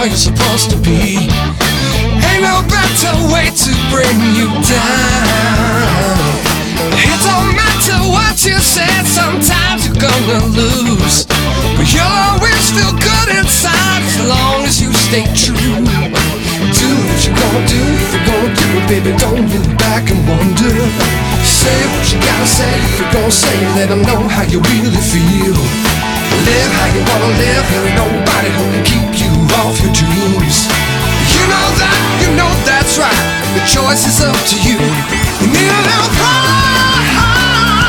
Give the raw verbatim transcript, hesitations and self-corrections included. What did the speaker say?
how you're supposed to be. Ain't no better way to bring you down. It don't matter what you said, sometimes you're gonna lose, but you'll always feel good inside as long as you stay true. Do what you're gonna do, if you're gonna do it, baby, don't look back and wonder. Say what you gotta say, if you're gonna say it, let them know how you really feel. Live how you wanna live, there ain't nobody who can keep you off your dreams. You know that, you know that's right, the choice is up to you. You need a little pride.